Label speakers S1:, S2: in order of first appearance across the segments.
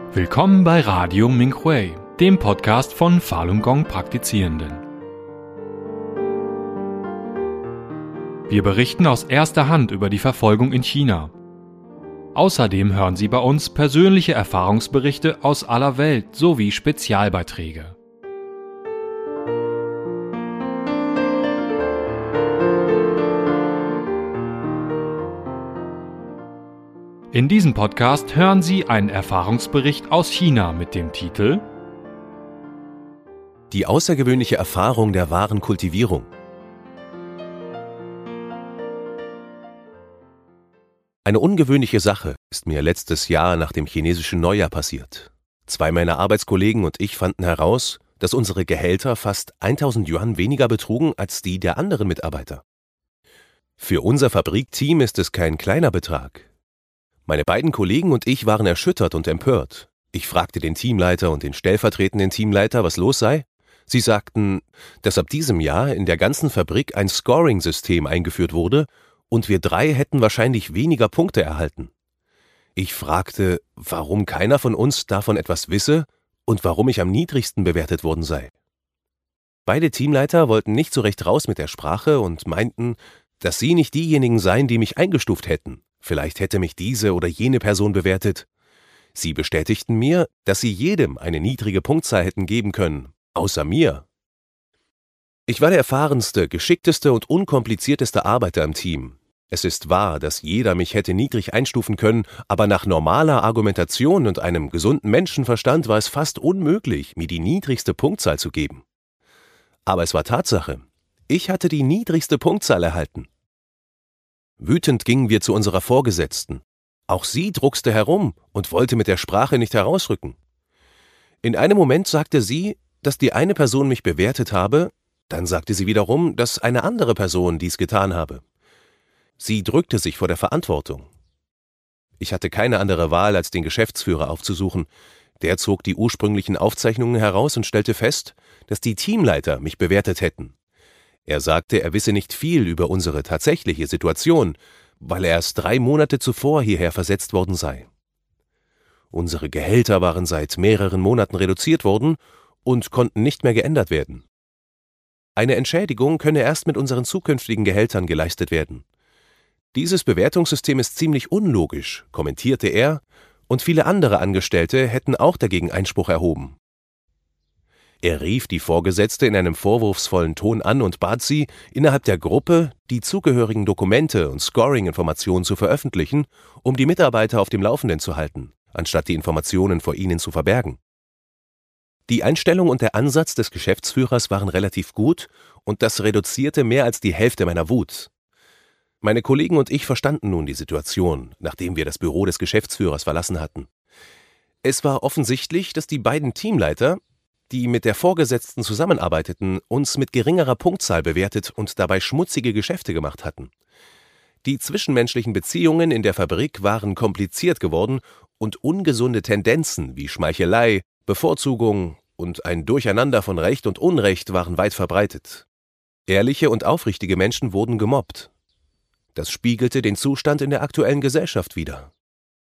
S1: Willkommen bei Radio Minhui, dem Podcast von Falun Gong Praktizierenden. Wir berichten aus erster Hand über die Verfolgung in China. Außerdem hören Sie bei uns persönliche Erfahrungsberichte aus aller Welt sowie Spezialbeiträge. In diesem Podcast hören Sie einen Erfahrungsbericht aus China mit dem Titel
S2: Die außergewöhnliche Erfahrung der wahren Kultivierung. Eine ungewöhnliche Sache ist mir letztes Jahr nach dem chinesischen Neujahr passiert. 2 meiner Arbeitskollegen und ich fanden heraus, dass unsere Gehälter fast 1000 Yuan weniger betrugen als die der anderen Mitarbeiter. Für unser Fabrikteam ist es kein kleiner Betrag. Meine beiden Kollegen und ich waren erschüttert und empört. Ich fragte den Teamleiter und den stellvertretenden Teamleiter, was los sei. Sie sagten, dass ab diesem Jahr in der ganzen Fabrik ein Scoring-System eingeführt wurde und wir 3 hätten wahrscheinlich weniger Punkte erhalten. Ich fragte, warum keiner von uns davon etwas wisse und warum ich am niedrigsten bewertet worden sei. Beide Teamleiter wollten nicht so recht raus mit der Sprache und meinten, dass sie nicht diejenigen seien, die mich eingestuft hätten. Vielleicht hätte mich diese oder jene Person bewertet. Sie bestätigten mir, dass sie jedem eine niedrige Punktzahl hätten geben können, außer mir. Ich war der erfahrenste, geschickteste und unkomplizierteste Arbeiter im Team. Es ist wahr, dass jeder mich hätte niedrig einstufen können, aber nach normaler Argumentation und einem gesunden Menschenverstand war es fast unmöglich, mir die niedrigste Punktzahl zu geben. Aber es war Tatsache. Ich hatte die niedrigste Punktzahl erhalten. Wütend gingen wir zu unserer Vorgesetzten. Auch sie druckste herum und wollte mit der Sprache nicht herausrücken. In einem Moment sagte sie, dass die eine Person mich bewertet habe, dann sagte sie wiederum, dass eine andere Person dies getan habe. Sie drückte sich vor der Verantwortung. Ich hatte keine andere Wahl, als den Geschäftsführer aufzusuchen. Der zog die ursprünglichen Aufzeichnungen heraus und stellte fest, dass die Teamleiter mich bewertet hätten. Er sagte, er wisse nicht viel über unsere tatsächliche Situation, weil er erst 3 Monate zuvor hierher versetzt worden sei. Unsere Gehälter waren seit mehreren Monaten reduziert worden und konnten nicht mehr geändert werden. Eine Entschädigung könne erst mit unseren zukünftigen Gehältern geleistet werden. Dieses Bewertungssystem ist ziemlich unlogisch, kommentierte er, und viele andere Angestellte hätten auch dagegen Einspruch erhoben. Er rief die Vorgesetzte in einem vorwurfsvollen Ton an und bat sie, innerhalb der Gruppe die zugehörigen Dokumente und Scoring-Informationen zu veröffentlichen, um die Mitarbeiter auf dem Laufenden zu halten, anstatt die Informationen vor ihnen zu verbergen. Die Einstellung und der Ansatz des Geschäftsführers waren relativ gut und das reduzierte mehr als die Hälfte meiner Wut. Meine Kollegen und ich verstanden nun die Situation, nachdem wir das Büro des Geschäftsführers verlassen hatten. Es war offensichtlich, dass die beiden Teamleiter, die mit der Vorgesetzten zusammenarbeiteten, uns mit geringerer Punktzahl bewertet und dabei schmutzige Geschäfte gemacht hatten. Die zwischenmenschlichen Beziehungen in der Fabrik waren kompliziert geworden und ungesunde Tendenzen wie Schmeichelei, Bevorzugung und ein Durcheinander von Recht und Unrecht waren weit verbreitet. Ehrliche und aufrichtige Menschen wurden gemobbt. Das spiegelte den Zustand in der aktuellen Gesellschaft wider.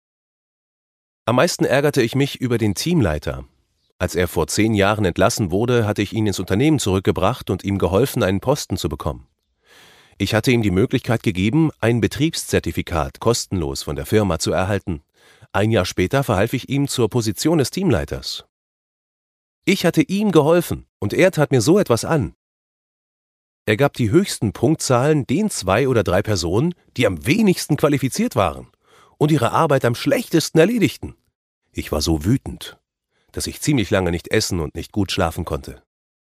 S2: Am meisten ärgerte ich mich über den Teamleiter. Als er vor 10 Jahren entlassen wurde, hatte ich ihn ins Unternehmen zurückgebracht und ihm geholfen, einen Posten zu bekommen. Ich hatte ihm die Möglichkeit gegeben, ein Betriebszertifikat kostenlos von der Firma zu erhalten. 1 Jahr später verhalf ich ihm zur Position des Teamleiters. Ich hatte ihm geholfen und er tat mir so etwas an. Er gab die höchsten Punktzahlen den 2 oder 3 Personen, die am wenigsten qualifiziert waren und ihre Arbeit am schlechtesten erledigten. Ich war so wütend, dass ich ziemlich lange nicht essen und nicht gut schlafen konnte.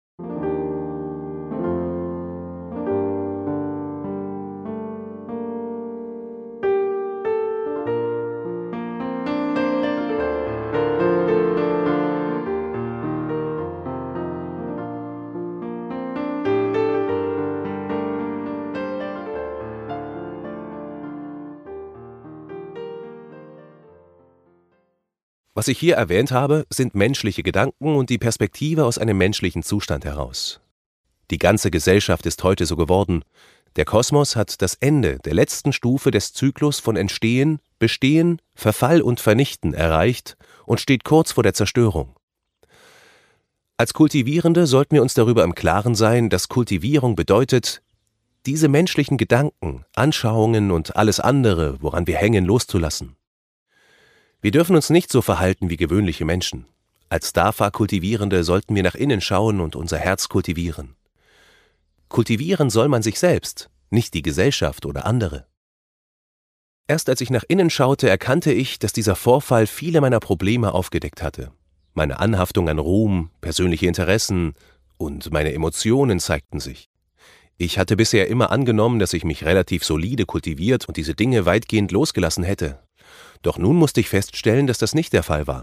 S2: Was ich hier erwähnt habe, sind menschliche Gedanken und die Perspektive aus einem menschlichen Zustand heraus. Die ganze Gesellschaft ist heute so geworden. Der Kosmos hat das Ende der letzten Stufe des Zyklus von Entstehen, Bestehen, Verfall und Vernichten erreicht und steht kurz vor der Zerstörung. Als Kultivierende sollten wir uns darüber im Klaren sein, dass Kultivierung bedeutet, diese menschlichen Gedanken, Anschauungen und alles andere, woran wir hängen, loszulassen. Wir dürfen uns nicht so verhalten wie gewöhnliche Menschen. Als Dafa-Kultivierende sollten wir nach innen schauen und unser Herz kultivieren. Kultivieren soll man sich selbst, nicht die Gesellschaft oder andere. Erst als ich nach innen schaute, erkannte ich, dass dieser Vorfall viele meiner Probleme aufgedeckt hatte. Meine Anhaftung an Ruhm, persönliche Interessen und meine Emotionen zeigten sich. Ich hatte bisher immer angenommen, dass ich mich relativ solide kultiviert und diese Dinge weitgehend losgelassen hätte. Doch nun musste ich feststellen, dass das nicht der Fall war.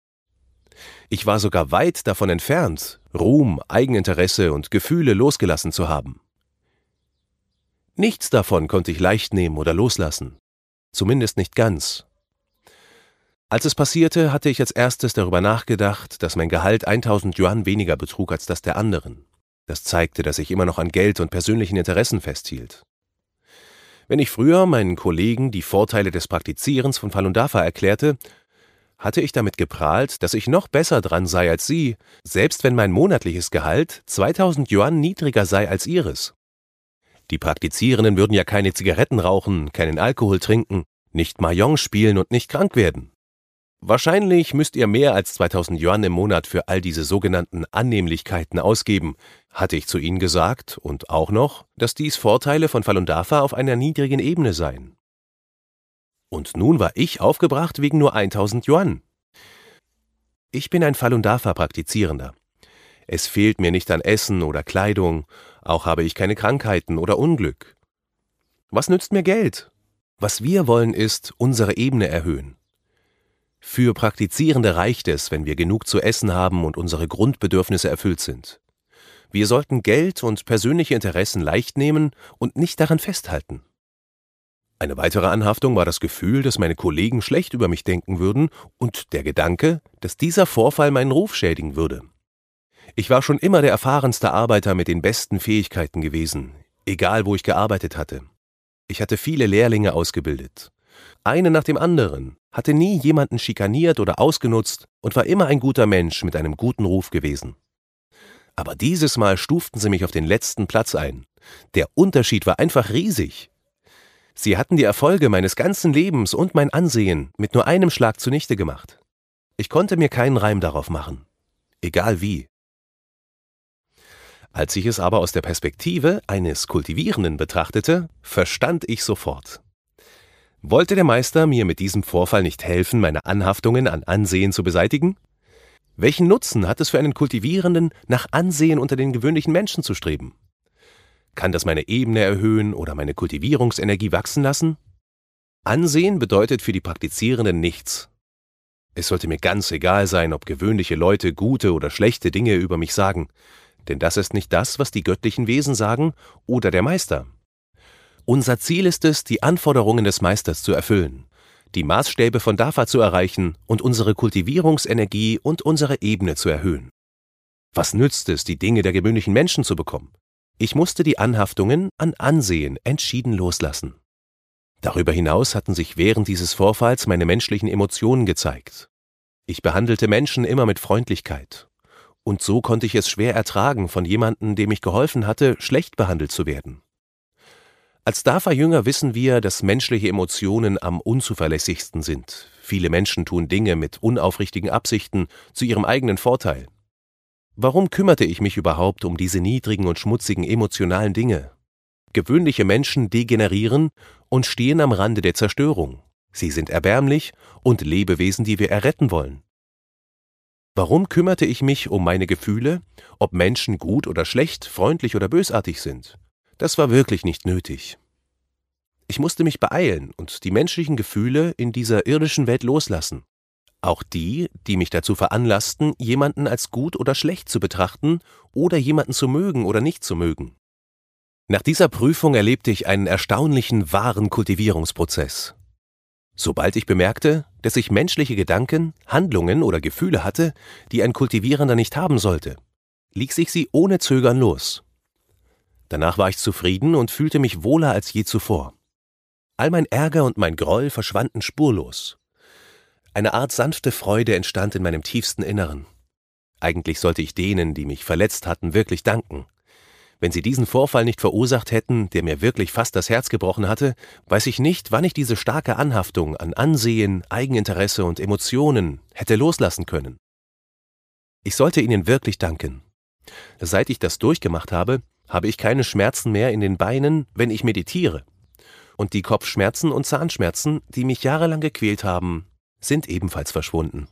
S2: Ich war sogar weit davon entfernt, Ruhm, Eigeninteresse und Gefühle losgelassen zu haben. Nichts davon konnte ich leicht nehmen oder loslassen. Zumindest nicht ganz. Als es passierte, hatte ich als erstes darüber nachgedacht, dass mein Gehalt 1000 Yuan weniger betrug als das der anderen. Das zeigte, dass ich immer noch an Geld und persönlichen Interessen festhielt. Wenn ich früher meinen Kollegen die Vorteile des Praktizierens von Falun Dafa erklärte, hatte ich damit geprahlt, dass ich noch besser dran sei als sie, selbst wenn mein monatliches Gehalt 2000 Yuan niedriger sei als ihres. Die Praktizierenden würden ja keine Zigaretten rauchen, keinen Alkohol trinken, nicht Mahjong spielen und nicht krank werden. Wahrscheinlich müsst ihr mehr als 2000 Yuan im Monat für all diese sogenannten Annehmlichkeiten ausgeben, hatte ich zu ihnen gesagt, und auch noch, dass dies Vorteile von Falun Dafa auf einer niedrigen Ebene seien. Und nun war ich aufgebracht wegen nur 1000 Yuan. Ich bin ein Falun Dafa-Praktizierender. Es fehlt mir nicht an Essen oder Kleidung, auch habe ich keine Krankheiten oder Unglück. Was nützt mir Geld? Was wir wollen ist, unsere Ebene erhöhen. Für Praktizierende reicht es, wenn wir genug zu essen haben und unsere Grundbedürfnisse erfüllt sind. Wir sollten Geld und persönliche Interessen leicht nehmen und nicht daran festhalten. Eine weitere Anhaftung war das Gefühl, dass meine Kollegen schlecht über mich denken würden und der Gedanke, dass dieser Vorfall meinen Ruf schädigen würde. Ich war schon immer der erfahrenste Arbeiter mit den besten Fähigkeiten gewesen, egal wo ich gearbeitet hatte. Ich hatte viele Lehrlinge ausgebildet. Einen nach dem anderen, hatte nie jemanden schikaniert oder ausgenutzt und war immer ein guter Mensch mit einem guten Ruf gewesen. Aber dieses Mal stuften sie mich auf den letzten Platz ein. Der Unterschied war einfach riesig. Sie hatten die Erfolge meines ganzen Lebens und mein Ansehen mit nur einem Schlag zunichte gemacht. Ich konnte mir keinen Reim darauf machen. Egal wie. Als ich es aber aus der Perspektive eines Kultivierenden betrachtete, verstand ich sofort. Wollte der Meister mir mit diesem Vorfall nicht helfen, meine Anhaftungen an Ansehen zu beseitigen? Welchen Nutzen hat es für einen Kultivierenden, nach Ansehen unter den gewöhnlichen Menschen zu streben? Kann das meine Ebene erhöhen oder meine Kultivierungsenergie wachsen lassen? Ansehen bedeutet für die Praktizierenden nichts. Es sollte mir ganz egal sein, ob gewöhnliche Leute gute oder schlechte Dinge über mich sagen, denn das ist nicht das, was die göttlichen Wesen sagen oder der Meister. Unser Ziel ist es, die Anforderungen des Meisters zu erfüllen, die Maßstäbe von Dafa zu erreichen und unsere Kultivierungsenergie und unsere Ebene zu erhöhen. Was nützt es, die Dinge der gewöhnlichen Menschen zu bekommen? Ich musste die Anhaftungen an Ansehen entschieden loslassen. Darüber hinaus hatten sich während dieses Vorfalls meine menschlichen Emotionen gezeigt. Ich behandelte Menschen immer mit Freundlichkeit. Und so konnte ich es schwer ertragen, von jemandem, dem ich geholfen hatte, schlecht behandelt zu werden. Als Dafa-Jünger wissen wir, dass menschliche Emotionen am unzuverlässigsten sind. Viele Menschen tun Dinge mit unaufrichtigen Absichten zu ihrem eigenen Vorteil. Warum kümmerte ich mich überhaupt um diese niedrigen und schmutzigen emotionalen Dinge? Gewöhnliche Menschen degenerieren und stehen am Rande der Zerstörung. Sie sind erbärmlich und Lebewesen, die wir erretten wollen. Warum kümmerte ich mich um meine Gefühle, ob Menschen gut oder schlecht, freundlich oder bösartig sind? Das war wirklich nicht nötig. Ich musste mich beeilen und die menschlichen Gefühle in dieser irdischen Welt loslassen. Auch die, die mich dazu veranlassten, jemanden als gut oder schlecht zu betrachten oder jemanden zu mögen oder nicht zu mögen. Nach dieser Prüfung erlebte ich einen erstaunlichen, wahren Kultivierungsprozess. Sobald ich bemerkte, dass ich menschliche Gedanken, Handlungen oder Gefühle hatte, die ein Kultivierender nicht haben sollte, ließ ich sie ohne Zögern los. Danach war ich zufrieden und fühlte mich wohler als je zuvor. All mein Ärger und mein Groll verschwanden spurlos. Eine Art sanfte Freude entstand in meinem tiefsten Inneren. Eigentlich sollte ich denen, die mich verletzt hatten, wirklich danken. Wenn sie diesen Vorfall nicht verursacht hätten, der mir wirklich fast das Herz gebrochen hatte, weiß ich nicht, wann ich diese starke Anhaftung an Ansehen, Eigeninteresse und Emotionen hätte loslassen können. Ich sollte ihnen wirklich danken. Seit ich das durchgemacht habe, habe ich keine Schmerzen mehr in den Beinen, wenn ich meditiere. Und die Kopfschmerzen und Zahnschmerzen, die mich jahrelang gequält haben, sind ebenfalls verschwunden.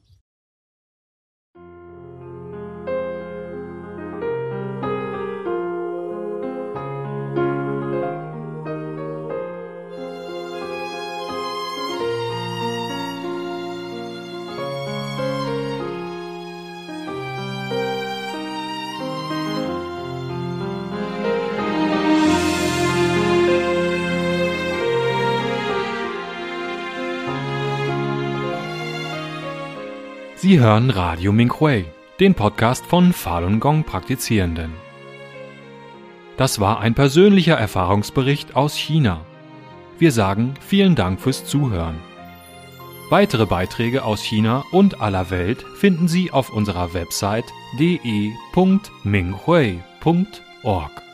S1: Sie hören Radio Minhui, den Podcast von Falun Gong Praktizierenden. Das war ein persönlicher Erfahrungsbericht aus China. Wir sagen vielen Dank fürs Zuhören. Weitere Beiträge aus China und aller Welt finden Sie auf unserer Website de.minghui.org.